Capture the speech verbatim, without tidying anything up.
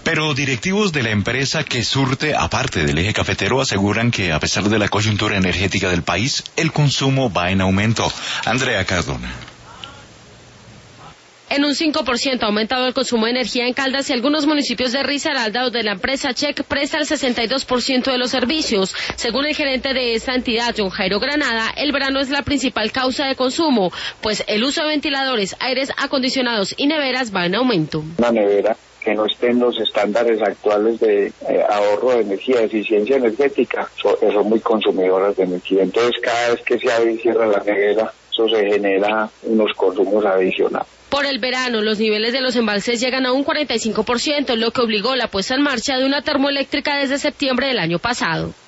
Pero directivos de la empresa que surte, aparte del eje cafetero, aseguran que a pesar de la coyuntura energética del país, el consumo va en aumento. Andrea Cardona. En un cinco por ciento ha aumentado el consumo de energía en Caldas y algunos municipios de Risaralda, donde la empresa Check presta el sesenta y dos por ciento de los servicios. Según el gerente de esta entidad, John Jairo Granada, el verano es la principal causa de consumo, pues el uso de ventiladores, aires acondicionados y neveras va en aumento. Una nevera que no estén los estándares actuales de eh, ahorro de energía, de eficiencia energética, son, son muy consumidoras de energía. Entonces, cada vez que se abre y cierra la nevera, eso se genera unos consumos adicionales. Por el verano, los niveles de los embalses llegan a un cuarenta y cinco por ciento, lo que obligó la puesta en marcha de una termoeléctrica desde septiembre del año pasado.